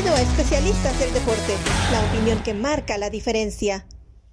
Bienvenido a Especialistas del Deporte, la opinión que marca la diferencia.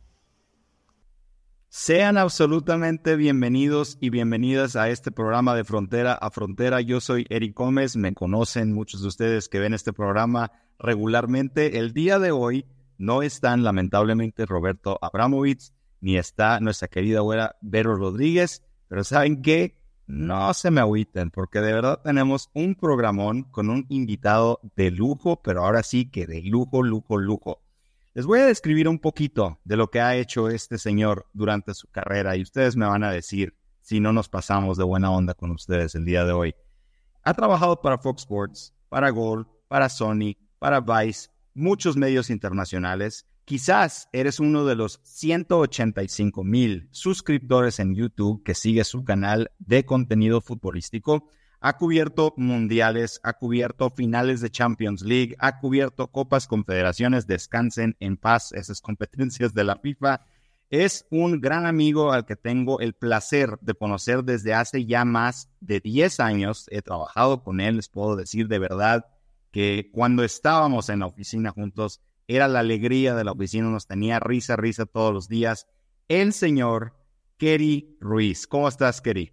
Sean absolutamente bienvenidos y bienvenidas a este programa de Frontera a Frontera. Yo soy Eric Gómez, me conocen muchos de ustedes que ven este programa regularmente. El día de hoy no están lamentablemente Roberto Abramovich, ni está nuestra querida güera Vero Rodríguez, pero ¿saben qué? No se me agüiten, porque de verdad tenemos un programón con un invitado de lujo, pero ahora sí que de lujo, lujo, lujo. Les voy a describir un poquito de lo que ha hecho este señor durante su carrera y ustedes me van a decir si no nos pasamos de buena onda con ustedes el día de hoy. Ha trabajado para Fox Sports, para Gol, para Sony, para Vice, muchos medios internacionales. Quizás eres uno de los 185,000 suscriptores en YouTube que sigue su canal de contenido futbolístico. Ha cubierto mundiales, ha cubierto finales de Champions League, ha cubierto Copas Confederaciones, descansen en paz esas competencias de la FIFA. Es un gran amigo al que tengo el placer de conocer desde hace ya más de 10 años. He trabajado con él, les puedo decir de verdad que cuando estábamos en la oficina juntos, era la alegría de la oficina, nos tenía risa todos los días. El señor Keri Ruiz. ¿Cómo estás, Keri?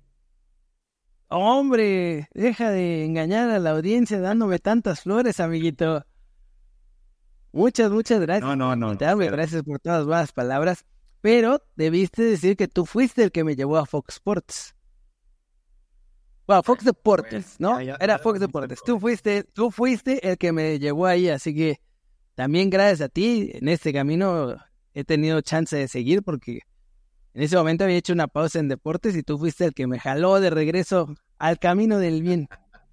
Hombre, deja de engañar a la audiencia dándome tantas flores, amiguito. Muchas gracias. No. Gracias por todas las buenas palabras. Pero debiste decir que tú fuiste el que me llevó a Fox Sports. Bueno, Fox Deportes, ¿no? Era Fox Deportes. Tú fuiste el que me llevó ahí, así que también gracias a ti, en este camino he tenido chance de seguir porque en ese momento había hecho una pausa en deportes y tú fuiste el que me jaló de regreso al camino del bien.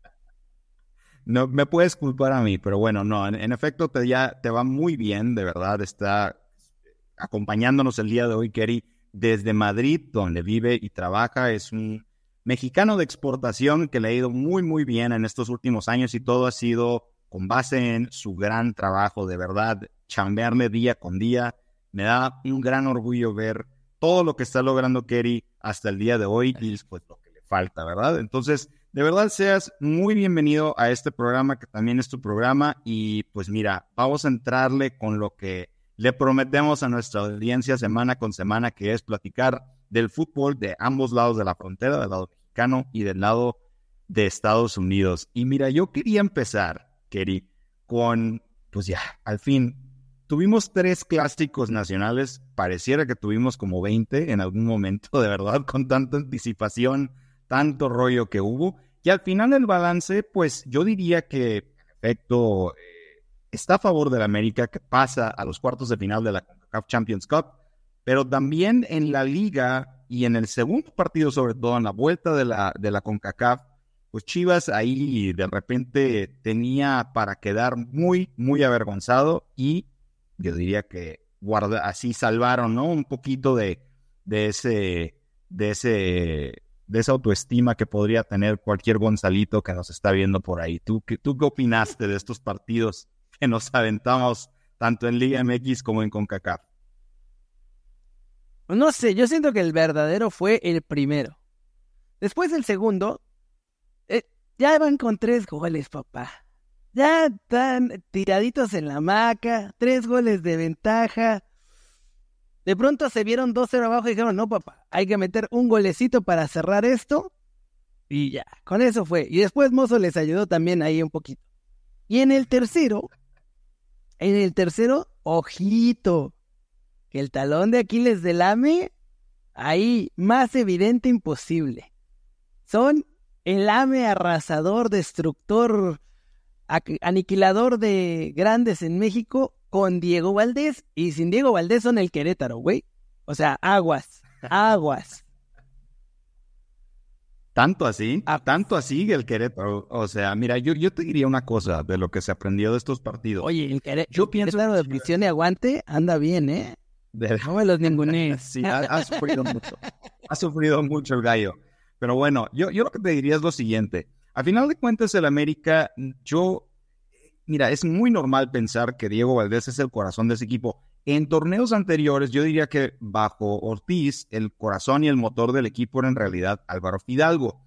No me puedes culpar a mí, pero bueno, no, en efecto te va muy bien, de verdad, está acompañándonos el día de hoy, Keri, desde Madrid, donde vive y trabaja. Es un mexicano de exportación que le ha ido muy bien en estos últimos años y todo ha sido con base en su gran trabajo, de verdad, chambearle día con día. Me da un gran orgullo ver todo lo que está logrando Keri hasta el día de hoy y pues lo que le falta, ¿verdad? Entonces, de verdad seas muy bienvenido a este programa que también es tu programa y pues mira, vamos a entrarle con lo que le prometemos a nuestra audiencia semana con semana, que es platicar del fútbol de ambos lados de la frontera, del lado mexicano y del lado de Estados Unidos. Y mira, yo quería empezar, Keri, con, pues ya, al fin, tuvimos 3 clásicos nacionales, pareciera que tuvimos como 20 en algún momento, de verdad, con tanta anticipación, tanto rollo que hubo, y al final el balance, pues yo diría que, en efecto, está a favor del América, que pasa a los cuartos de final de la CONCACAF Champions Cup, pero también en la Liga y en el segundo partido, sobre todo en la vuelta de la CONCACAF, pues Chivas ahí de repente tenía para quedar muy avergonzado y yo diría que así salvaron, ¿no? Un poquito de esa autoestima que podría tener cualquier Gonzalito que nos está viendo por ahí. ¿Tú qué opinaste de estos partidos que nos aventamos tanto en Liga MX como en CONCACAF? No sé, yo siento que el verdadero fue el primero. Después el segundo, ya van con 3 goles, papá. Ya están tiraditos en la hamaca, 3 goles de ventaja. De pronto se vieron 2-0 abajo y dijeron, no, papá, hay que meter un golecito para cerrar esto. Y ya, con eso fue. Y después Mozo les ayudó también ahí un poquito. Y en el tercero, ojito, que el talón de Aquiles del AME, ahí, más evidente imposible. Son el AME arrasador, destructor, aniquilador de grandes en México con Diego Valdés, y sin Diego Valdés son el Querétaro, güey. O sea, aguas. ¿Tanto así? ¿Tanto así el Querétaro? O sea, mira, yo te diría una cosa de lo que se aprendió de estos partidos. Oye, yo pienso que de prisión y aguante anda bien, ¿eh? No me los ningunees. Sí, ha sufrido mucho. Ha sufrido mucho el gallo. Pero bueno, yo lo que te diría es lo siguiente. A final de cuentas, el América, mira, es muy normal pensar que Diego Valdés es el corazón de ese equipo. En torneos anteriores, yo diría que bajo Ortiz, el corazón y el motor del equipo era en realidad Álvaro Fidalgo.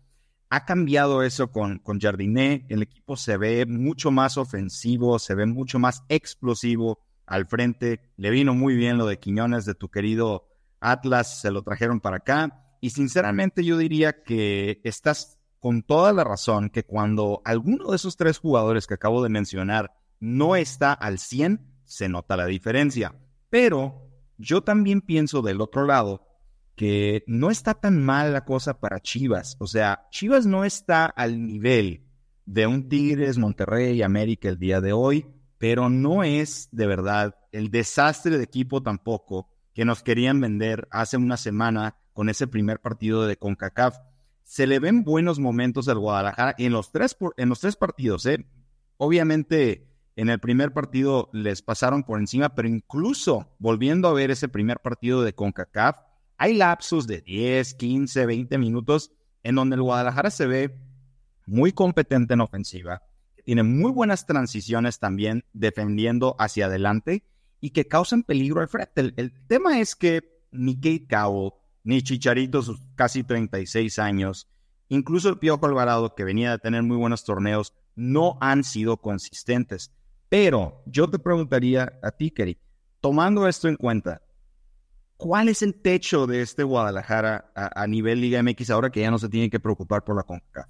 Ha cambiado eso con Jardiné. El equipo se ve mucho más ofensivo, se ve mucho más explosivo al frente. Le vino muy bien lo de Quiñones, de tu querido Atlas, se lo trajeron para acá. Y sinceramente yo diría que estás con toda la razón que cuando alguno de esos 3 jugadores que acabo de mencionar no está al 100, se nota la diferencia. Pero yo también pienso del otro lado que no está tan mal la cosa para Chivas. O sea, Chivas no está al nivel de un Tigres, Monterrey, América el día de hoy, pero no es de verdad el desastre de equipo tampoco que nos querían vender hace una semana con ese primer partido de CONCACAF. Se le ven buenos momentos al Guadalajara en los tres partidos, ¿eh? Obviamente, en el primer partido les pasaron por encima, pero incluso volviendo a ver ese primer partido de CONCACAF, hay lapsos de 10, 15, 20 minutos en donde el Guadalajara se ve muy competente en ofensiva, que tiene muy buenas transiciones también defendiendo hacia adelante y que causan peligro al frente. El tema es que ni Kate Cowell, ni Chicharito, sus casi 36 años, incluso el Piojo Alvarado, que venía de tener muy buenos torneos, no han sido consistentes. Pero yo te preguntaría a ti, Keri, tomando esto en cuenta, ¿cuál es el techo de este Guadalajara a nivel Liga MX ahora que ya no se tiene que preocupar por la CONCACAF?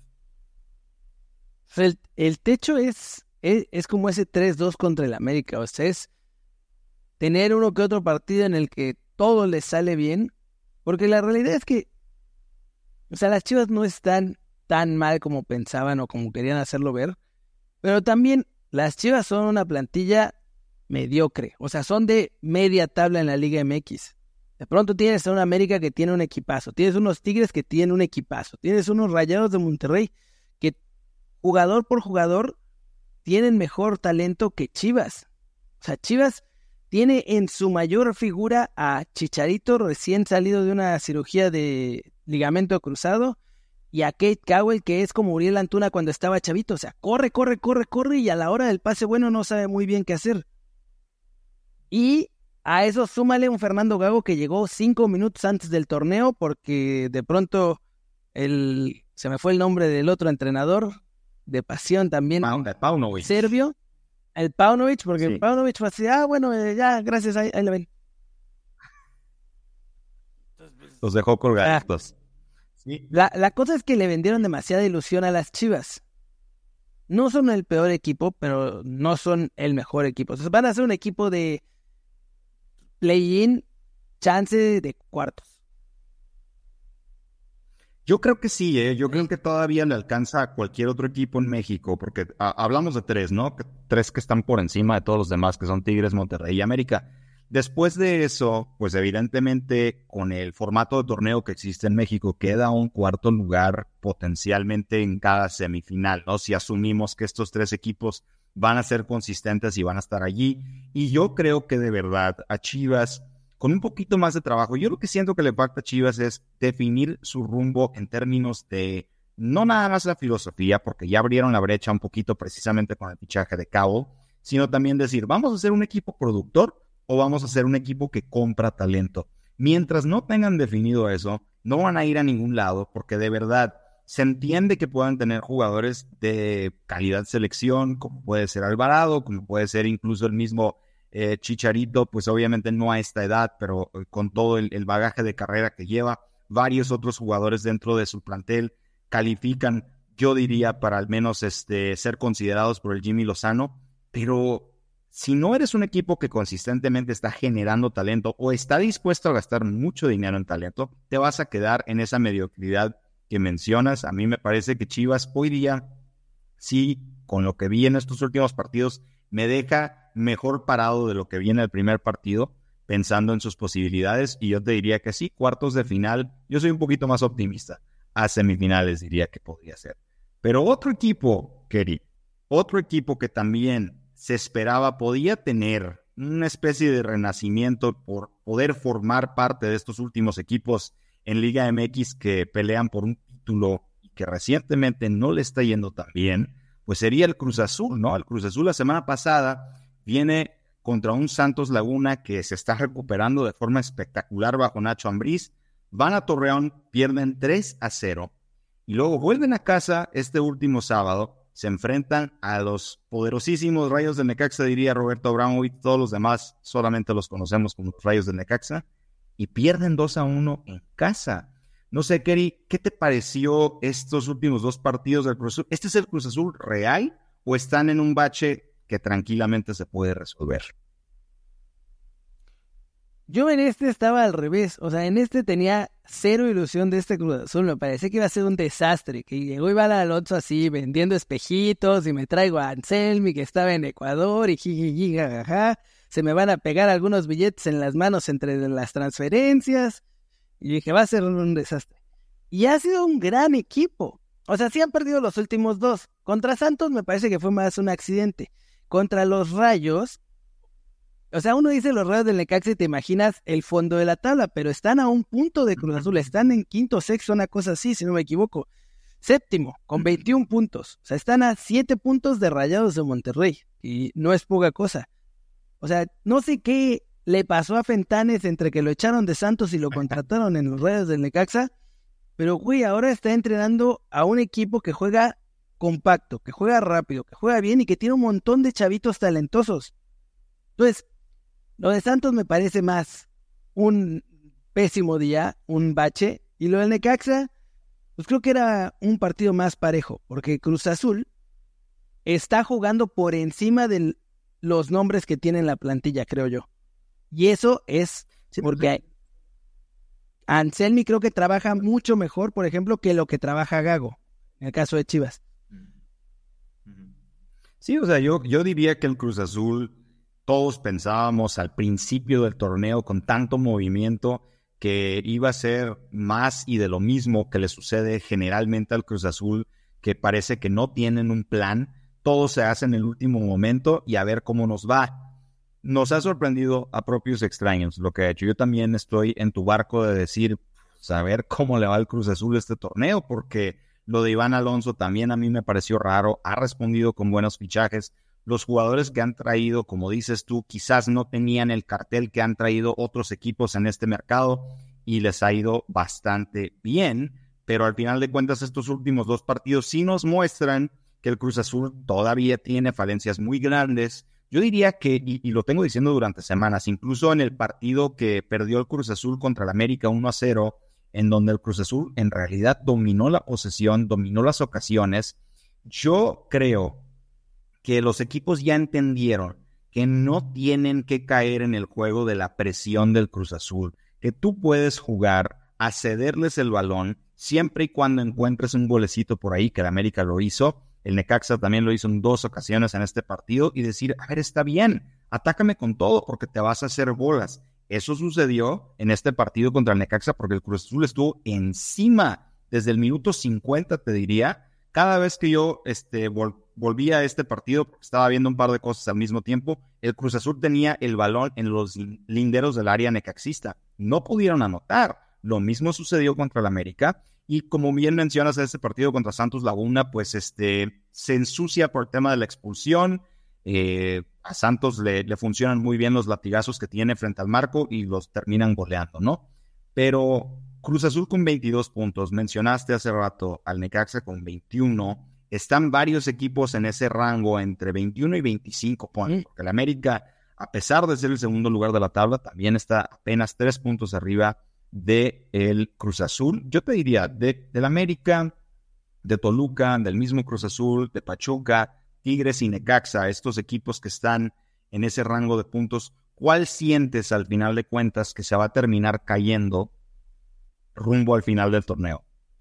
El techo es como ese 3-2 contra el América. O sea, es tener uno que otro partido en el que todo les sale bien. Porque la realidad es que, o sea, las Chivas no están tan mal como pensaban o como querían hacerlo ver. Pero también las Chivas son una plantilla mediocre. O sea, son de media tabla en la Liga MX. De pronto tienes a una América que tiene un equipazo, tienes unos Tigres que tienen un equipazo, tienes unos Rayados de Monterrey que jugador por jugador tienen mejor talento que Chivas. O sea, Chivas tiene en su mayor figura a Chicharito recién salido de una cirugía de ligamento cruzado y a Kate Cowell que es como Uriel Antuna cuando estaba chavito. O sea, corre y a la hora del pase bueno no sabe muy bien qué hacer. Y a eso súmale un Fernando Gago que llegó 5 minutos antes del torneo porque de pronto se me fue el nombre del otro entrenador de pasión también, Paunovic. Serbio, el Paunovic, porque Sí. Paunovic fue así, bueno, ya, gracias, ahí lo ven. Los dejó colgados. Sí. La cosa es que le vendieron demasiada ilusión a las Chivas. No son el peor equipo, pero no son el mejor equipo. Entonces van a ser un equipo de play-in, chance de cuartos. Yo creo que sí, yo creo que todavía le alcanza a cualquier otro equipo en México, porque hablamos de 3, ¿no? 3 que están por encima de todos los demás, que son Tigres, Monterrey y América. Después de eso, pues evidentemente con el formato de torneo que existe en México, queda un cuarto lugar potencialmente en cada semifinal, ¿no? Si asumimos que estos 3 equipos van a ser consistentes y van a estar allí. Y yo creo que de verdad a Chivas, con un poquito más de trabajo, yo lo que siento que le falta a Chivas es definir su rumbo en términos de no nada más la filosofía, porque ya abrieron la brecha un poquito precisamente con el fichaje de Cabo, sino también decir, ¿vamos a ser un equipo productor o vamos a ser un equipo que compra talento? Mientras no tengan definido eso, no van a ir a ningún lado, porque de verdad se entiende que puedan tener jugadores de calidad selección, como puede ser Alvarado, como puede ser incluso el mismo Chicharito, pues obviamente no a esta edad, pero con todo el bagaje de carrera que lleva, varios otros jugadores dentro de su plantel califican, yo diría, para al menos ser considerados por el Jimmy Lozano, pero si no eres un equipo que consistentemente está generando talento o está dispuesto a gastar mucho dinero en talento, te vas a quedar en esa mediocridad que mencionas. A mí me parece que Chivas hoy día, sí, con lo que vi en estos últimos partidos, me deja mejor parado de lo que vi en el primer partido, pensando en sus posibilidades, y yo te diría que sí, cuartos de final, yo soy un poquito más optimista, a semifinales diría que podría ser. Pero otro equipo, Keri, otro equipo que también se esperaba podía tener una especie de renacimiento por poder formar parte de estos últimos equipos en Liga MX que pelean por un título y que recientemente no le está yendo tan bien, pues sería el Cruz Azul, ¿no? El Cruz Azul la semana pasada viene contra un Santos Laguna que se está recuperando de forma espectacular bajo Nacho Ambriz. Van a Torreón, pierden 3-0 y luego vuelven a casa este último sábado, se enfrentan a los poderosísimos Rayos del Necaxa, diría Roberto Abramovich. Todos los demás solamente los conocemos como los Rayos del Necaxa, y pierden 2-1 en casa. No sé, Kerry, ¿qué te pareció estos últimos dos partidos del Cruz Azul? ¿Este es el Cruz Azul real o están en un bache que tranquilamente se puede resolver? Yo en este estaba al revés, o sea, en este tenía cero ilusión de este Cruz Azul, me parecía que iba a ser un desastre, que llegó Iván Alonso así vendiendo espejitos y me traigo a Anselmi que estaba en Ecuador y jijiji, jajaja, se me van a pegar algunos billetes en las manos entre las transferencias y dije, va a ser un desastre. Y ha sido un gran equipo, o sea, sí han perdido los últimos dos, contra Santos me parece que fue más un accidente, contra los Rayos. O sea, uno dice los Rayos del Necaxa y te imaginas el fondo de la tabla, pero están a un punto de Cruz Azul, están en quinto, sexto, una cosa así, si no me equivoco. Séptimo, con 21 puntos. O sea, están a 7 puntos de Rayados de Monterrey, y no es poca cosa. O sea, no sé qué le pasó a Fentanes entre que lo echaron de Santos y lo contrataron en los Rayos del Necaxa, pero güey, ahora está entrenando a un equipo que juega compacto, que juega rápido, que juega bien y que tiene un montón de chavitos talentosos. Entonces, lo de Santos me parece más un pésimo día, un bache, y lo del Necaxa, pues creo que era un partido más parejo, porque Cruz Azul está jugando por encima de los nombres que tiene en la plantilla, creo yo. Y eso es porque Anselmi creo que trabaja mucho mejor, por ejemplo, que lo que trabaja Gago, en el caso de Chivas. Sí, o sea, yo diría que el Cruz Azul, todos pensábamos al principio del torneo con tanto movimiento que iba a ser más y de lo mismo que le sucede generalmente al Cruz Azul, que parece que no tienen un plan, todo se hace en el último momento y a ver cómo nos va. Nos ha sorprendido a propios extraños lo que ha hecho. Yo también estoy en tu barco de decir, saber cómo le va al Cruz Azul este torneo, porque lo de Iván Alonso también a mí me pareció raro, ha respondido con buenos fichajes. Los jugadores que han traído, como dices tú, quizás no tenían el cartel que han traído otros equipos en este mercado y les ha ido bastante bien, pero al final de cuentas estos últimos dos partidos sí nos muestran que el Cruz Azul todavía tiene falencias muy grandes. Yo diría que, y lo tengo diciendo durante semanas, incluso en el partido que perdió el Cruz Azul contra el América 1-0, en donde el Cruz Azul en realidad dominó la posesión, dominó las ocasiones, yo creo que los equipos ya entendieron que no tienen que caer en el juego de la presión del Cruz Azul, que tú puedes jugar a cederles el balón siempre y cuando encuentres un golecito por ahí, que el América lo hizo, el Necaxa también lo hizo en 2 ocasiones en este partido, y decir, a ver, está bien, atácame con todo porque te vas a hacer bolas. Eso sucedió en este partido contra el Necaxa porque el Cruz Azul estuvo encima desde el minuto 50, te diría. Cada vez que yo volví a este partido, porque estaba viendo un par de cosas al mismo tiempo, el Cruz Azul tenía el balón en los linderos del área necaxista. No pudieron anotar. Lo mismo sucedió contra el América. Y como bien mencionas, este partido contra Santos Laguna, pues se ensucia por el tema de la expulsión. A Santos le funcionan muy bien los latigazos que tiene frente al marco y los terminan goleando, ¿no? Pero Cruz Azul con 22 puntos, mencionaste hace rato al Necaxa con 21, están varios equipos en ese rango entre 21 y 25 puntos, porque el América, a pesar de ser el segundo lugar de la tabla, también está apenas 3 puntos arriba del Cruz Azul. Yo te diría, del América, de Toluca, del mismo Cruz Azul, de Pachuca, Tigres y Necaxa, estos equipos que están en ese rango de puntos, ¿cuál sientes al final de cuentas que se va a terminar cayendo rumbo al final del torneo?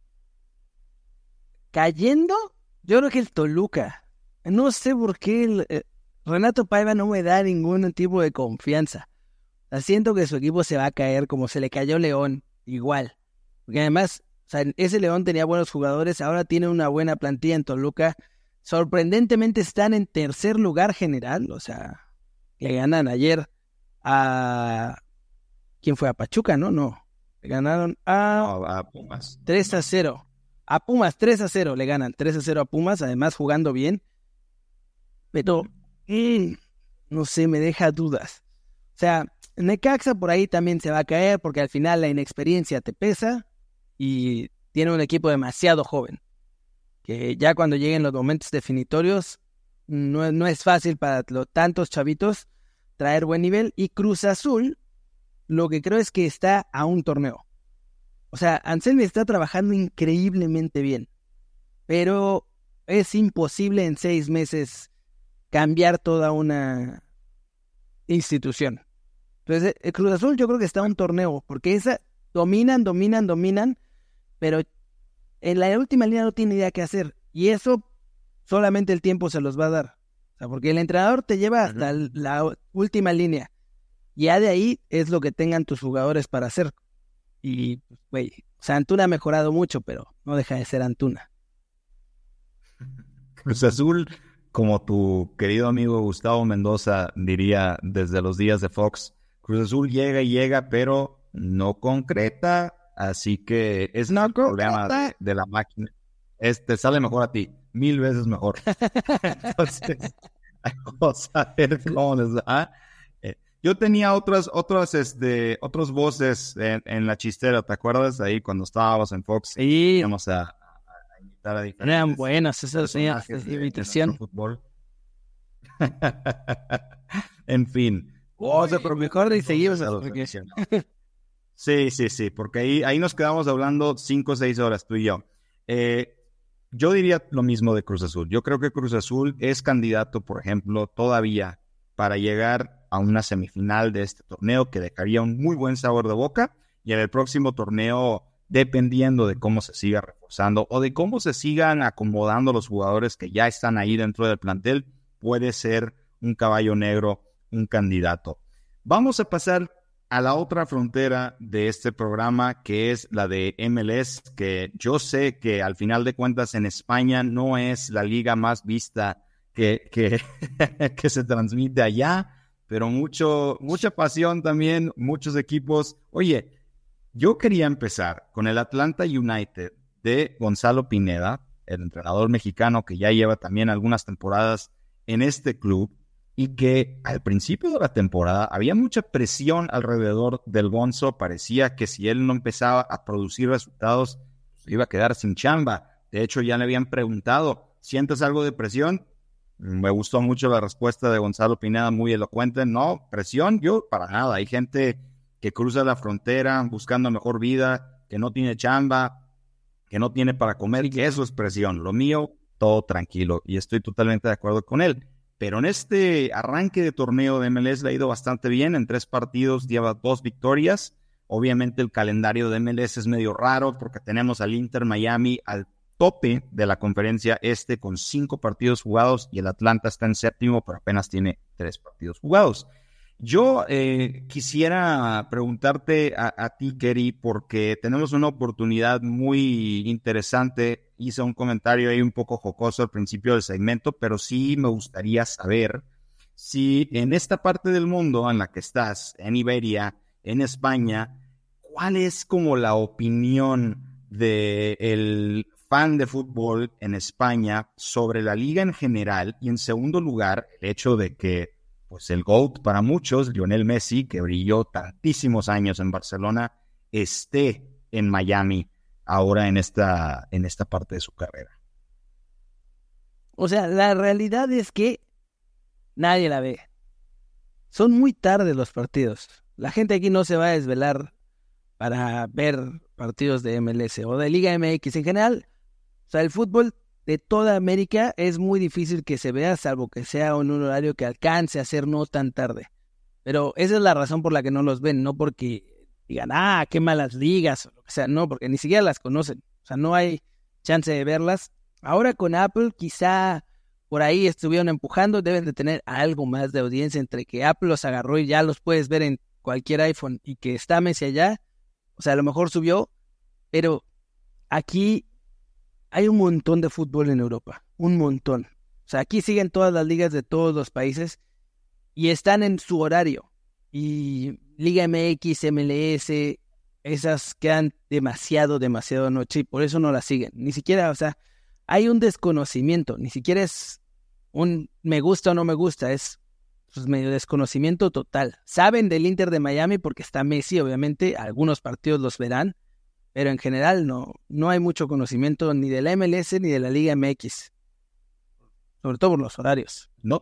¿Cayendo? Yo creo que el Toluca. No sé por qué Renato Paiva no me da ningún tipo de confianza. Siento que su equipo se va a caer como se le cayó León, igual. Porque además, o sea, ese León tenía buenos jugadores, ahora tiene una buena plantilla en Toluca. Sorprendentemente están en tercer lugar general, o sea, le ganan ayer a... ¿Quién fue? A Pachuca, ¿no? No. Le ganaron a Pumas. 3-0. A Pumas, 3-0 le ganan. 3-0 a Pumas, además jugando bien. Pero, no sé, me deja dudas. O sea, Necaxa por ahí también se va a caer porque al final la inexperiencia te pesa y tiene un equipo demasiado joven, que ya cuando lleguen los momentos definitorios no es fácil para tantos chavitos traer buen nivel. Y Cruz Azul, lo que creo es que está a un torneo. O sea, Anselmi está trabajando increíblemente bien, pero es imposible en 6 meses cambiar toda una institución. Entonces, el Cruz Azul yo creo que está a un torneo, porque dominan, pero en la última línea no tiene idea qué hacer. Y eso solamente el tiempo se los va a dar. O sea, porque el entrenador te lleva hasta la última línea. Ya de ahí es lo que tengan tus jugadores para hacer. Y, güey, o sea, Antuna ha mejorado mucho, pero no deja de ser Antuna. Cruz Azul, como tu querido amigo Gustavo Mendoza diría desde los días de Fox, Cruz Azul llega y llega, pero no concreta, así que es un problema de la máquina. Te sale mejor a ti, 1000 veces mejor. Entonces, vamos a ver cómo les da. Yo tenía otras voces en la chistera, ¿te acuerdas? Ahí cuando estábamos en Fox, sí. Íbamos a invitar a diferentes. Eran buenas esas invitaciones. En fin. Pero mejor de seguimos. Sí, porque ahí nos quedamos hablando 5 o 6 horas, tú y yo. Yo diría lo mismo de Cruz Azul. Yo creo que Cruz Azul es candidato, por ejemplo, todavía para llegar a una semifinal de este torneo que dejaría un muy buen sabor de boca, y en el próximo torneo, dependiendo de cómo se siga reforzando o de cómo se sigan acomodando los jugadores que ya están ahí dentro del plantel, puede ser un caballo negro, un candidato. Vamos a pasar a la otra frontera de este programa, que es la de MLS, que yo sé que al final de cuentas en España no es la liga más vista que se transmite allá, pero mucha pasión también, muchos equipos. Oye, yo quería empezar con el Atlanta United de Gonzalo Pineda, el entrenador mexicano que ya lleva también algunas temporadas en este club, y que al principio de la temporada había mucha presión alrededor del Gonzo. Parecía que si él no empezaba a producir resultados, se iba a quedar sin chamba. De hecho, ya le habían preguntado, ¿sientes algo de presión? Me gustó mucho la respuesta de Gonzalo Pineda, muy elocuente. No, presión, yo para nada. Hay gente que cruza la frontera buscando mejor vida, que no tiene chamba, que no tiene para comer, y que eso es presión. Lo mío, todo tranquilo, y estoy totalmente de acuerdo con él. Pero en este arranque de torneo de MLS le ha ido bastante bien. En 3 partidos lleva 2 victorias. Obviamente el calendario de MLS es medio raro porque tenemos al Inter Miami al tope de la conferencia este con 5 partidos jugados, y el Atlanta está en 7º, pero apenas tiene 3 partidos jugados. Yo quisiera preguntarte a ti, Keri, porque tenemos una oportunidad muy interesante. Hice un comentario ahí un poco jocoso al principio del segmento, pero sí me gustaría saber si en esta parte del mundo en la que estás, en Iberia, en España, ¿cuál es como la opinión del fan de fútbol en España sobre la liga en general? Y en segundo lugar, el hecho de que pues el GOAT para muchos, Lionel Messi, que brilló tantísimos años en Barcelona, esté en Miami ahora en esta parte de su carrera. O sea, la realidad es que nadie la ve. Son muy tarde los partidos. La gente aquí no se va a desvelar para ver partidos de MLS o de Liga MX en general. O sea, el fútbol de toda América es muy difícil que se vea, salvo que sea en un horario que alcance a ser no tan tarde. Pero esa es la razón por la que no los ven, no porque digan, qué malas ligas, o lo que sea, no, porque ni siquiera las conocen. O sea, no hay chance de verlas. Ahora con Apple quizá por ahí estuvieron empujando, deben de tener algo más de audiencia entre que Apple los agarró y ya los puedes ver en cualquier iPhone y que está Messi allá. O sea, a lo mejor subió, pero aquí hay un montón de fútbol en Europa, un montón. O sea, aquí siguen todas las ligas de todos los países y están en su horario. Y Liga MX, MLS, esas quedan demasiado noche y por eso no las siguen. Ni siquiera, o sea, hay un desconocimiento, ni siquiera es un me gusta o no me gusta, es pues, medio desconocimiento total. Saben del Inter de Miami porque está Messi, obviamente, algunos partidos los verán, pero en general no hay mucho conocimiento ni de la MLS ni de la Liga MX, sobre todo por los horarios. No,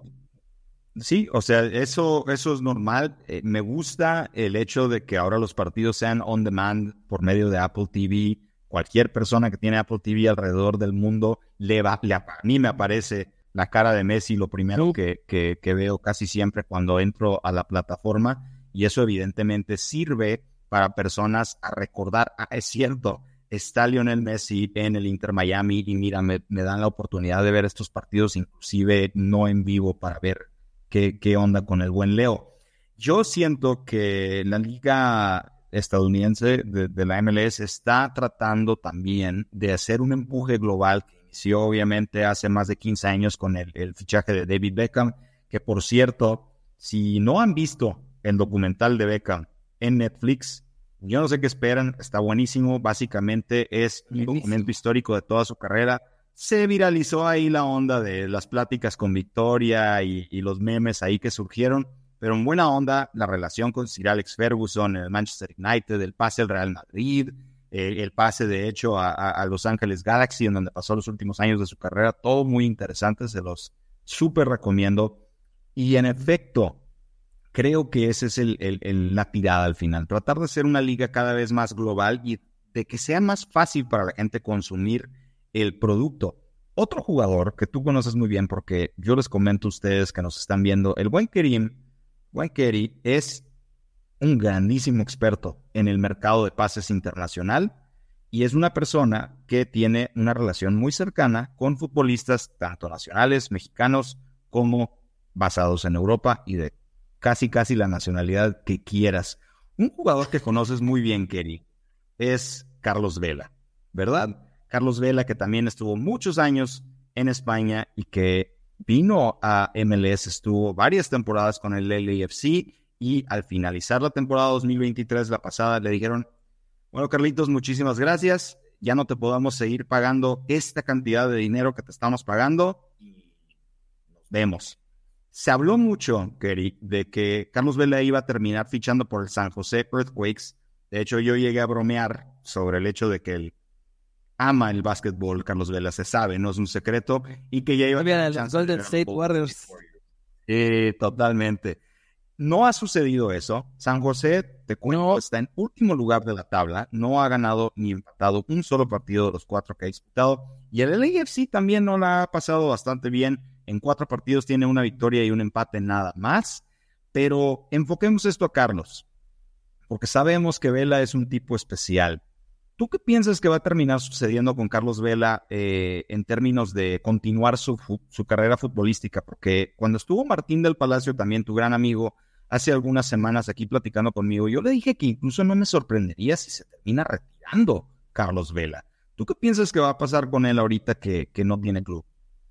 sí, o sea, eso es normal. Me gusta el hecho de que ahora los partidos sean on demand por medio de Apple TV. Cualquier persona que tiene Apple TV alrededor del mundo, a mí me aparece la cara de Messi lo primero que veo casi siempre cuando entro a la plataforma, y eso evidentemente sirve para personas a recordar, es cierto, está Lionel Messi en el Inter Miami y mira, me dan la oportunidad de ver estos partidos, inclusive no en vivo, para ver qué onda con el buen Leo. Yo siento que la liga estadounidense de la MLS está tratando también de hacer un empuje global que inició obviamente hace más de 15 años con el fichaje de David Beckham, que por cierto, si no han visto el documental de Beckham en Netflix, yo no sé qué esperan, está buenísimo. Básicamente es un documento histórico de toda su carrera. Se viralizó ahí la onda de las pláticas con Victoria y los memes ahí que surgieron, pero en buena onda, la relación con Sir Alex Ferguson, el Manchester United, el pase al Real Madrid, el pase de hecho a Los Ángeles Galaxy, en donde pasó los últimos años de su carrera, todo muy interesante, se los súper recomiendo. Y en efecto, creo que esa es la tirada al final, tratar de ser una liga cada vez más global y de que sea más fácil para la gente consumir el producto. Otro jugador que tú conoces muy bien, porque yo les comento a ustedes que nos están viendo, el buen Keri es un grandísimo experto en el mercado de pases internacional y es una persona que tiene una relación muy cercana con futbolistas tanto nacionales, mexicanos, como basados en Europa y de casi la nacionalidad que quieras. Un jugador que conoces muy bien, Keri, es Carlos Vela, ¿verdad? Carlos Vela, que también estuvo muchos años en España y que vino a MLS, estuvo varias temporadas con el LAFC y al finalizar la temporada 2023, la pasada, le dijeron, bueno, Carlitos, muchísimas gracias, ya no te podamos seguir pagando esta cantidad de dinero que te estamos pagando y nos vemos. Se habló mucho, Keri, de que Carlos Vela iba a terminar fichando por el San Jose Earthquakes. De hecho, yo llegué a bromear sobre el hecho de que él ama el básquetbol, Carlos Vela, se sabe, no es un secreto, y que ya iba a tener los Golden State Warriors. Totalmente. No ha sucedido eso. San José, te cuento, está en último lugar de la tabla, no ha ganado ni empatado un solo partido de los 4 que ha disputado, y el LAFC también no la ha pasado bastante bien. En 4 partidos tiene una victoria y un empate nada más, pero enfoquemos esto a Carlos, porque sabemos que Vela es un tipo especial. ¿Tú qué piensas que va a terminar sucediendo con Carlos Vela en términos de continuar su carrera futbolística? Porque cuando estuvo Martín del Palacio, también tu gran amigo, hace algunas semanas aquí platicando conmigo, yo le dije que incluso no me sorprendería si se termina retirando Carlos Vela. ¿Tú qué piensas que va a pasar con él ahorita que no tiene club?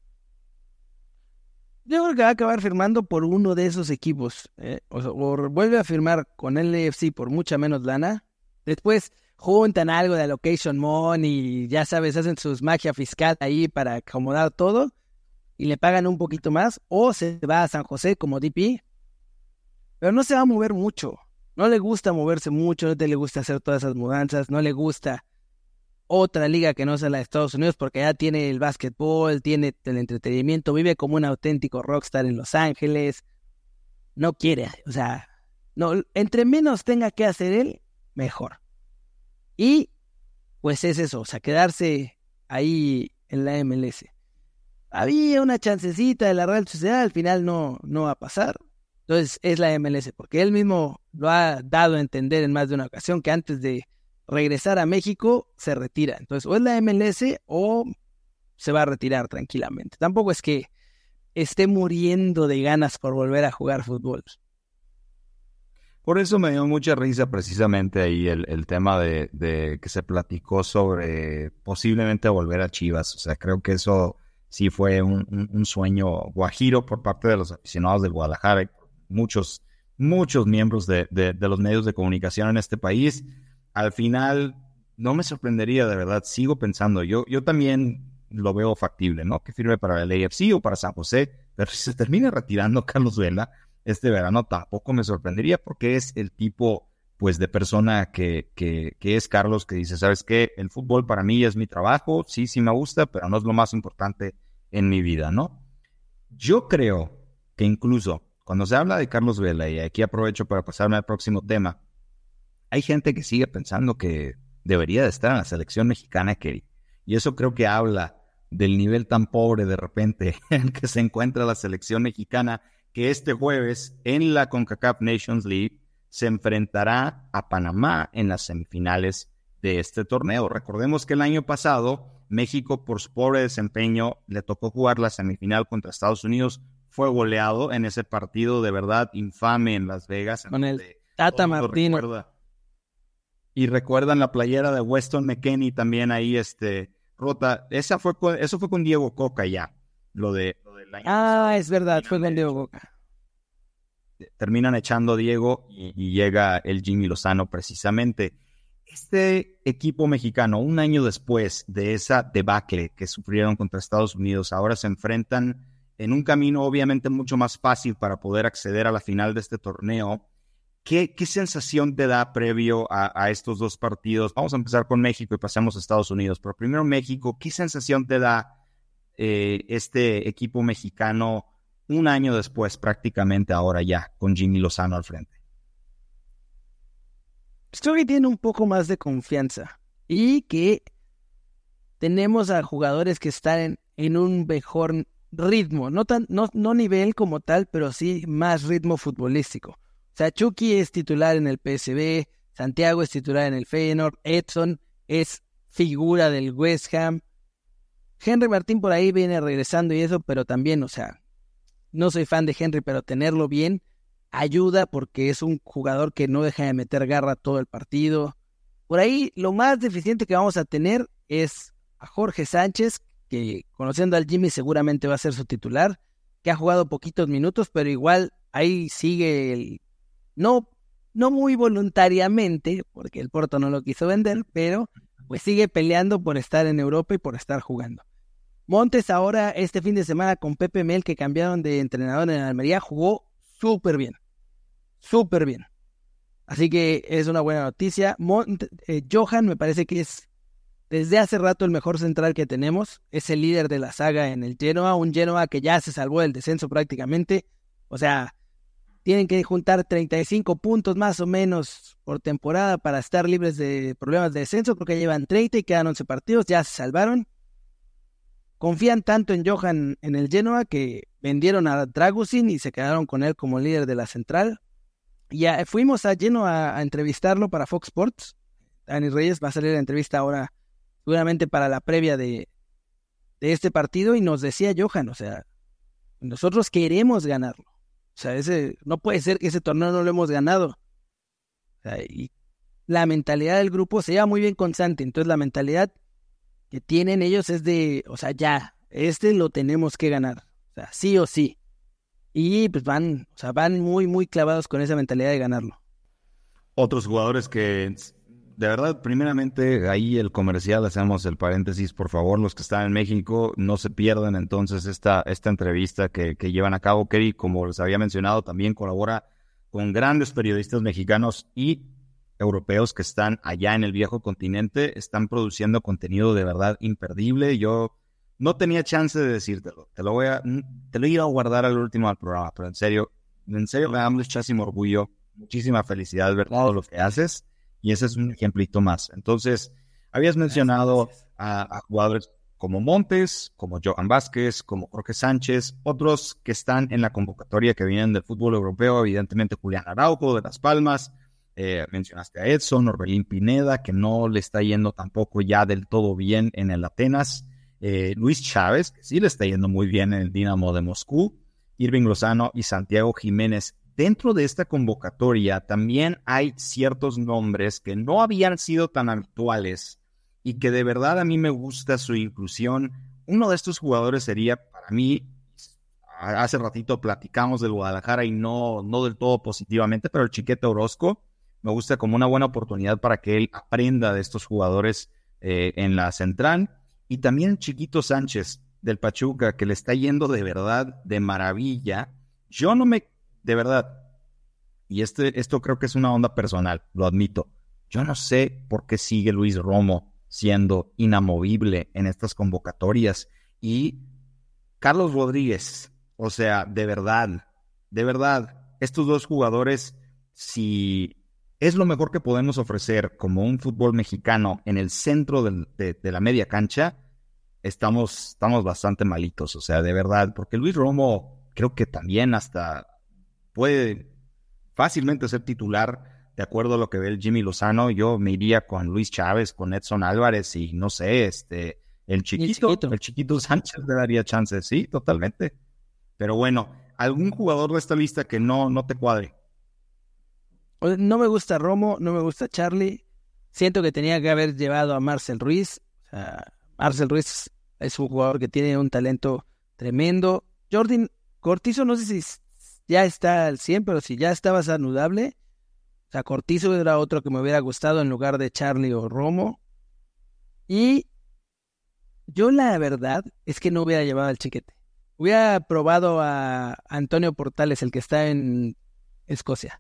Yo creo que va a acabar firmando por uno de esos equipos, o vuelve a firmar con el LAFC por mucha menos lana. Después juntan algo de allocation money y ya sabes, hacen sus magia fiscal ahí para acomodar todo y le pagan un poquito más, o se va a San José como DP, pero no se va a mover mucho. No le gusta moverse mucho, no le gusta hacer todas esas mudanzas, no le gusta otra liga que no sea la de Estados Unidos porque ya tiene el básquetbol, tiene el entretenimiento, vive como un auténtico rockstar en Los Ángeles. No quiere, o sea, no, entre menos tenga que hacer él, mejor. Y pues es eso, o sea, quedarse ahí en la MLS. Había una chancecita de la Real Sociedad, al final no va a pasar. Entonces es la MLS, porque él mismo lo ha dado a entender en más de una ocasión que antes de regresar a México se retira. Entonces o es la MLS o se va a retirar tranquilamente. Tampoco es que esté muriendo de ganas por volver a jugar fútbol. Por eso me dio mucha risa precisamente ahí el tema de que se platicó sobre posiblemente volver a Chivas. O sea, creo que eso sí fue un sueño guajiro por parte de los aficionados del Guadalajara y muchos miembros de los medios de comunicación en este país. Al final, no me sorprendería, de verdad, sigo pensando. Yo también lo veo factible, ¿no? Que firme para el AFC o para San José, pero si se termina retirando Carlos Vela este verano, tampoco me sorprendería porque es el tipo pues de persona que es Carlos, que dice, ¿sabes qué? El fútbol para mí es mi trabajo, sí me gusta, pero no es lo más importante en mi vida, ¿no? Yo creo que incluso cuando se habla de Carlos Vela, y aquí aprovecho para pasarme al próximo tema, hay gente que sigue pensando que debería de estar en la selección mexicana, Kerry. Y eso creo que habla del nivel tan pobre de repente en el que se encuentra la selección mexicana, que este jueves en la CONCACAF Nations League se enfrentará a Panamá en las semifinales de este torneo. Recordemos que el año pasado México, por su pobre desempeño, le tocó jugar la semifinal contra Estados Unidos. Fue goleado en ese partido de verdad infame en Las Vegas. Con el Tata Martino. Y recuerdan la playera de Weston McKennie también ahí rota. Eso fue con Diego Coca ya. Lo del año pasado. Es verdad, fue con Diego Coca. Terminan echando a Diego y llega el Jimmy Lozano precisamente. Este equipo mexicano, un año después de esa debacle que sufrieron contra Estados Unidos, ahora se enfrentan en un camino obviamente mucho más fácil para poder acceder a la final de este torneo. ¿Qué sensación te da previo a estos dos partidos? Vamos a empezar con México y pasamos a Estados Unidos. Pero primero México, ¿qué sensación te da este equipo mexicano un año después, prácticamente ahora ya, con Jimmy Lozano al frente? Creo que tiene un poco más de confianza y que tenemos a jugadores que están en un mejor ritmo, no nivel como tal, pero sí más ritmo futbolístico. O sea, Chucky es titular en el PSV, Santiago es titular en el Feyenoord, Edson es figura del West Ham, Henry Martín por ahí viene regresando y eso, pero también, o sea, no soy fan de Henry, pero tenerlo bien ayuda porque es un jugador que no deja de meter garra todo el partido. Por ahí lo más deficiente que vamos a tener es a Jorge Sánchez, que conociendo al Jimmy seguramente va a ser su titular, que ha jugado poquitos minutos, pero igual ahí sigue no muy voluntariamente, porque el Porto no lo quiso vender, pero pues sigue peleando por estar en Europa y por estar jugando. Montes ahora, este fin de semana con Pepe Mel, que cambiaron de entrenador en Almería, jugó súper bien. Así que es una buena noticia. Johan me parece que es desde hace rato el mejor central que tenemos. Es el líder de la saga en el Genoa, un Genoa que ya se salvó del descenso prácticamente. O sea, tienen que juntar 35 puntos más o menos por temporada para estar libres de problemas de descenso. Creo que llevan 30 y quedan 11 partidos, ya se salvaron. Confían tanto en Johan en el Genoa que vendieron a Dragusin y se quedaron con él como líder de la central. Y fuimos a Genoa a entrevistarlo para Fox Sports. Dani Reyes va a salir la entrevista ahora seguramente para la previa de este partido y nos decía Johan, o sea, nosotros queremos ganarlo. O sea, no puede ser que ese torneo no lo hemos ganado. O sea, y la mentalidad del grupo se lleva muy bien con Santi. Entonces la mentalidad que tienen ellos es de, o sea, ya, lo tenemos que ganar. O sea, sí o sí. Y pues van muy, muy clavados con esa mentalidad de ganarlo. Otros jugadores que, de verdad, primeramente, ahí el comercial, hacemos el paréntesis, por favor, los que están en México, no se pierdan entonces esta entrevista que llevan a cabo. Kerry, como les había mencionado, también colabora con grandes periodistas mexicanos y europeos que están allá en el viejo continente, están produciendo contenido de verdad imperdible. Yo no tenía chance de decírtelo, te lo iba a guardar al último del programa, pero en serio me da muchísimo orgullo, muchísima felicidad ver todo lo que haces, y ese es un ejemplito más. Entonces, habías mencionado a jugadores como Montes, como Johan Vázquez, como Jorge Sánchez, otros que están en la convocatoria que vienen del fútbol europeo, evidentemente Julián Araujo de Las Palmas. Mencionaste a Edson, Orbelín Pineda, que no le está yendo tampoco ya del todo bien en el Atenas, Luis Chávez, que sí le está yendo muy bien en el Dinamo de Moscú, Irving Lozano y Santiago Jiménez. Dentro de esta convocatoria también hay ciertos nombres que no habían sido tan habituales y que de verdad a mí me gusta su inclusión. Uno de estos jugadores sería, para mí, hace ratito platicamos del Guadalajara y no del todo positivamente, pero el Chiquete Orozco me gusta como una buena oportunidad para que él aprenda de estos jugadores en la central. Y también Chiquito Sánchez del Pachuca, que le está yendo de verdad de maravilla. De verdad, y esto creo que es una onda personal, lo admito. Yo no sé por qué sigue Luis Romo siendo inamovible en estas convocatorias. Y Carlos Rodríguez, o sea, de verdad, estos dos jugadores, si es lo mejor que podemos ofrecer como un fútbol mexicano en el centro de la media cancha, estamos bastante malitos, o sea, de verdad, porque Luis Romo creo que también hasta puede fácilmente ser titular, de acuerdo a lo que ve el Jimmy Lozano. Yo me iría con Luis Chávez, con Edson Álvarez y no sé, el chiquito Sánchez le daría chance, sí, totalmente. Pero bueno, ¿algún jugador de esta lista que no te cuadre? No me gusta Romo, no me gusta Charlie. Siento que tenía que haber llevado a Marcel Ruiz. O sea, Marcel Ruiz es un jugador que tiene un talento tremendo. Jordi Cortizo, no sé si ya está al 100, pero si ya estaba saludable. O sea, Cortizo era otro que me hubiera gustado en lugar de Charlie o Romo. Y yo la verdad es que no hubiera llevado al Chiquete. Hubiera probado a Antonio Portales, el que está en Escocia.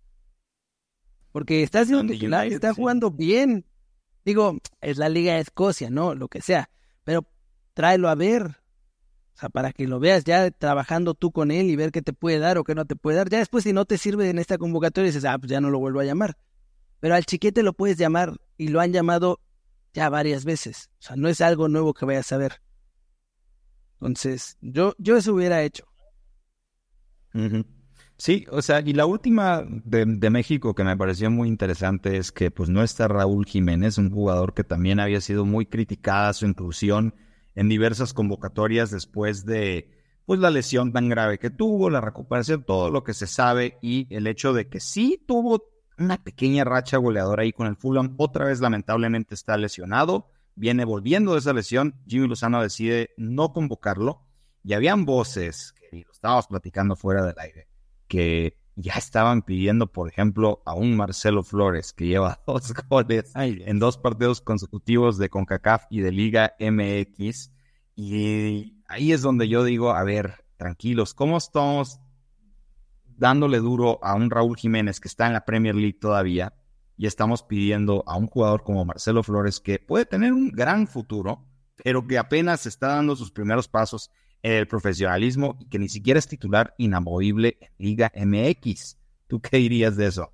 Porque está haciendo titular, está jugando bien. Digo, es la Liga de Escocia, ¿no? Lo que sea. Pero tráelo a ver. O sea, para que lo veas ya trabajando tú con él y ver qué te puede dar o qué no te puede dar. Ya después, si no te sirve en esta convocatoria, dices, pues ya no lo vuelvo a llamar. Pero al Chiquete lo puedes llamar y lo han llamado ya varias veces. O sea, no es algo nuevo que vayas a ver. Entonces, yo eso hubiera hecho. Uh-huh. Sí, o sea, y la última de México que me pareció muy interesante es que pues no está Raúl Jiménez, un jugador que también había sido muy criticada su inclusión en diversas convocatorias después de pues la lesión tan grave que tuvo, la recuperación, todo lo que se sabe y el hecho de que sí tuvo una pequeña racha goleadora ahí con el Fulham, otra vez lamentablemente está lesionado, viene volviendo de esa lesión, Jimmy Lozano decide no convocarlo y habían voces, que lo estábamos platicando fuera del aire, que ya estaban pidiendo, por ejemplo, a un Marcelo Flores que lleva 2 goles en 2 partidos consecutivos de CONCACAF y de Liga MX. Y ahí es donde yo digo, a ver, tranquilos, ¿cómo estamos dándole duro a un Raúl Jiménez que está en la Premier League todavía y estamos pidiendo a un jugador como Marcelo Flores que puede tener un gran futuro, pero que apenas está dando sus primeros pasos el profesionalismo y que ni siquiera es titular inamovible en Liga MX? ¿Tú qué dirías de eso?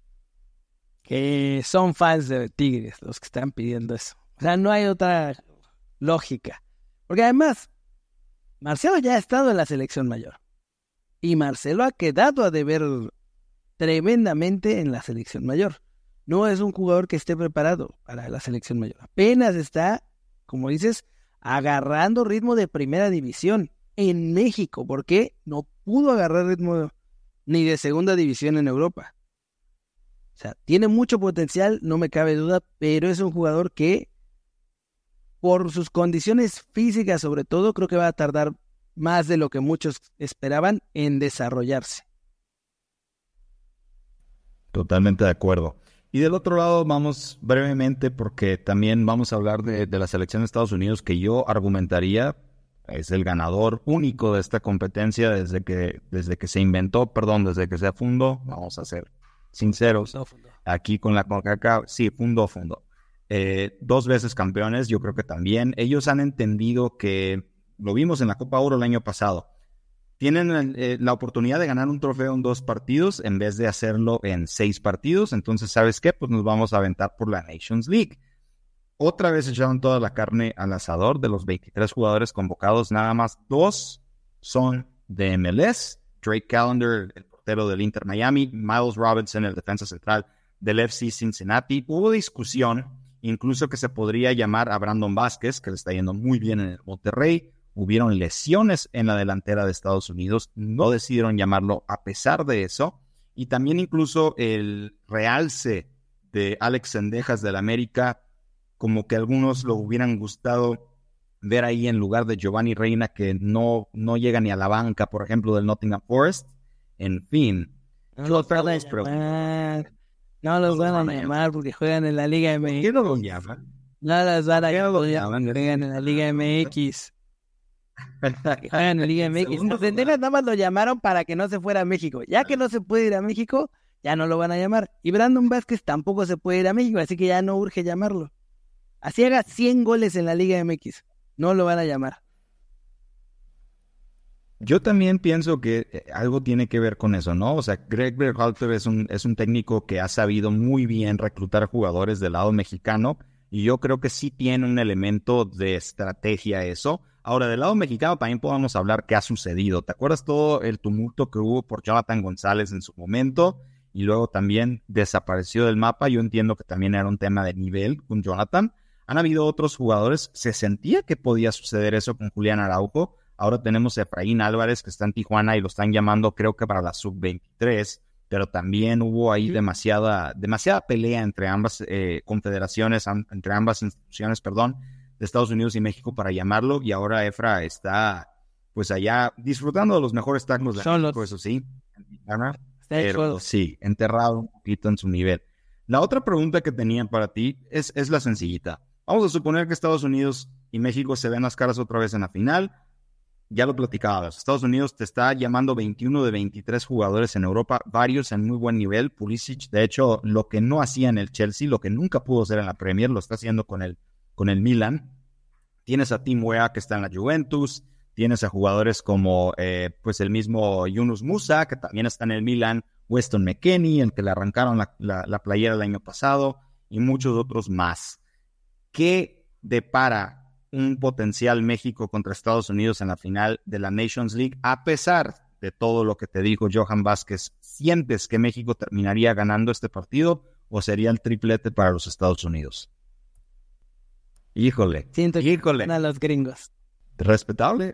Que son fans de Tigres los que están pidiendo eso. O sea, no hay otra lógica. Porque además, Marcelo ya ha estado en la selección mayor. Y Marcelo ha quedado a deber tremendamente en la selección mayor. No es un jugador que esté preparado para la selección mayor. Apenas está, como dices, agarrando ritmo de primera división en México, porque no pudo agarrar ritmo ni de segunda división en Europa. O sea, tiene mucho potencial, no me cabe duda, pero es un jugador que, por sus condiciones físicas sobre todo, creo que va a tardar más de lo que muchos esperaban en desarrollarse. Totalmente de acuerdo. Y del otro lado vamos brevemente porque también vamos a hablar de la selección de Estados Unidos, que yo argumentaría es el ganador único de esta competencia desde que se inventó, desde que se fundó, vamos a ser sinceros, aquí con la CONCACAF, sí, fundó. 2 veces campeones, yo creo que también. Ellos han entendido que, lo vimos en la Copa Oro el año pasado, tienen la oportunidad de ganar un trofeo en 2 partidos en vez de hacerlo en 6 partidos. Entonces, ¿sabes qué? Pues nos vamos a aventar por la Nations League. Otra vez echaron toda la carne al asador. De los 23 jugadores convocados, nada más 2 son de MLS. Drake Callender, el portero del Inter Miami. Miles Robinson, el defensa central del FC Cincinnati. Hubo discusión, incluso que se podría llamar a Brandon Vázquez, que le está yendo muy bien en el Monterrey. Hubieron lesiones en la delantera de Estados Unidos, no decidieron llamarlo a pesar de eso, y también incluso el realce de Alex Cendejas del América, como que algunos lo hubieran gustado ver ahí en lugar de Giovanni Reina, que no llega ni a la banca, por ejemplo, del Nottingham Forest. En fin. No los van a llamar. No los van a llamar porque juegan en la Liga MX. ¿Por qué no lo llaman? No los van a llamar, juegan en la Liga MX. Juegan en la Liga MX. Los Cendejas nada más lo llamaron para que no se fuera a México. Ya que no se puede ir a México, ya no lo van a llamar. Y Brandon Vázquez tampoco se puede ir a México, así que ya no urge llamarlo. Así haga 100 goles en la Liga MX, no lo van a llamar. Yo también pienso que algo tiene que ver con eso, ¿no? O sea, Greg Berhalter es un técnico que ha sabido muy bien reclutar jugadores del lado mexicano y yo creo que sí tiene un elemento de estrategia eso. Ahora, del lado mexicano también podemos hablar qué ha sucedido. ¿Te acuerdas todo el tumulto que hubo por Jonathan González en su momento? Y luego también desapareció del mapa. Yo entiendo que también era un tema de nivel con Jonathan. Han habido otros jugadores. Se sentía que podía suceder eso con Julián Araujo. Ahora tenemos a Efraín Álvarez, que está en Tijuana y lo están llamando creo que para la sub-23, pero también hubo ahí demasiada pelea entre ambas confederaciones, entre ambas instituciones, de Estados Unidos y México para llamarlo, y ahora Efra está pues allá disfrutando de los mejores tacos de México, eso sí, pero sí, enterrado un poquito en su nivel. La otra pregunta que tenían para ti es la sencillita. Vamos a suponer que Estados Unidos y México se ven las caras otra vez en la final. Ya lo platicabas, Estados Unidos te está llamando 21 de 23 jugadores en Europa, varios en muy buen nivel. Pulisic, de hecho, lo que no hacía en el Chelsea, lo que nunca pudo hacer en la Premier, lo está haciendo con el Milan. Tienes a Tim Weah, que está en la Juventus. Tienes a jugadores como pues el mismo Yunus Musa, que también está en el Milan. Weston McKennie, el que le arrancaron la playera el año pasado. Y muchos otros más. ¿Qué depara un potencial México contra Estados Unidos en la final de la Nations League? A pesar de todo lo que te dijo Johan Vázquez, ¿sientes que México terminaría ganando este partido o sería el triplete para los Estados Unidos? Siento que ganan a los gringos. Respetable.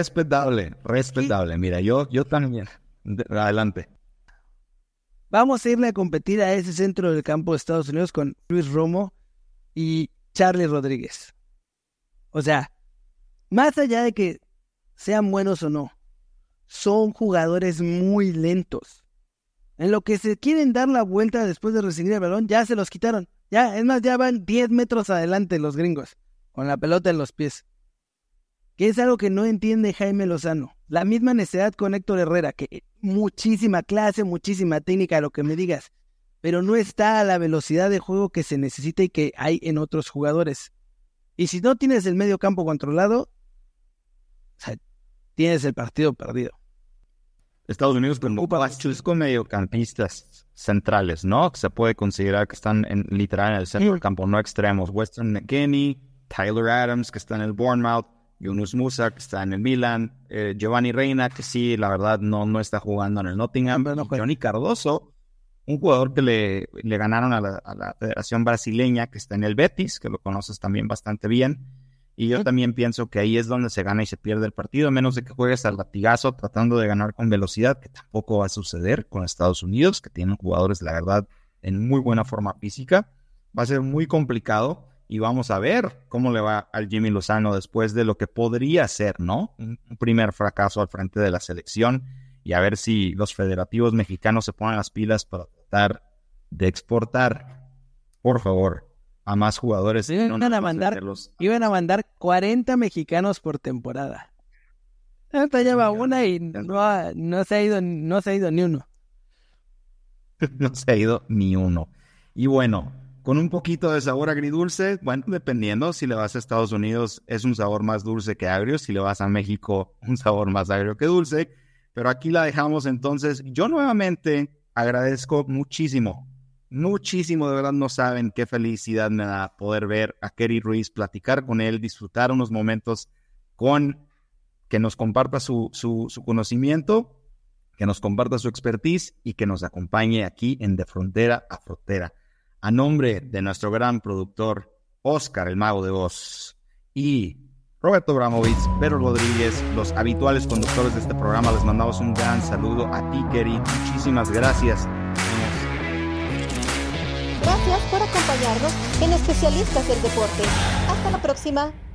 Mira, yo también. Adelante. Vamos a irle a competir a ese centro del campo de Estados Unidos con Luis Romo y Charlie Rodríguez. O sea, más allá de que sean buenos o no, son jugadores muy lentos. En lo que se quieren dar la vuelta después de recibir el balón, ya se los quitaron. Ya, es más, ya van 10 metros adelante los gringos, con la pelota en los pies. Que es algo que no entiende Jaime Lozano. La misma necesidad con Héctor Herrera, que muchísima clase, muchísima técnica, lo que me digas, pero no está a la velocidad de juego que se necesita y que hay en otros jugadores. Y si no tienes el medio campo controlado, o sea, tienes el partido perdido. Estados Unidos con mediocampistas centrales, ¿no? Se puede considerar que están literal en el centro del campo, no extremos. Weston McKennie, Tyler Adams, que está en el Bournemouth, Yunus Musa, que está en el Milan, Giovanni Reina, que sí, la verdad, no está jugando en el Nottingham, Johnny Cardoso, un jugador que le ganaron a la Federación Brasileña, que está en el Betis, que lo conoces también bastante bien. Y yo también pienso que ahí es donde se gana y se pierde el partido, a menos de que juegues al latigazo tratando de ganar con velocidad, que tampoco va a suceder con Estados Unidos, que tienen jugadores, la verdad, en muy buena forma física. Va a ser muy complicado y vamos a ver cómo le va al Jimmy Lozano después de lo que podría ser, ¿no? Un primer fracaso al frente de la selección. Y a ver si los federativos mexicanos se ponen las pilas para tratar de exportar, por favor, a más jugadores. Iban a mandar 40 mexicanos por temporada. Ahorita lleva una y no se ha ido ni uno. No se ha ido ni uno. Y bueno, con un poquito de sabor agridulce, bueno, dependiendo, si le vas a Estados Unidos es un sabor más dulce que agrio, si le vas a México un sabor más agrio que dulce. Pero aquí la dejamos entonces. Yo nuevamente agradezco muchísimo, de verdad no saben qué felicidad me da poder ver a Kerry Ruiz, platicar con él, disfrutar unos momentos que nos comparta su conocimiento, que nos comparta su expertise y que nos acompañe aquí en De Frontera a Frontera. A nombre de nuestro gran productor, Oscar, el mago de voz, y Roberto Abramovich, Pedro Rodríguez, los habituales conductores de este programa, les mandamos un gran saludo a ti, Kerry. Muchísimas gracias. Gracias por acompañarnos en Especialistas del Deporte. Hasta la próxima.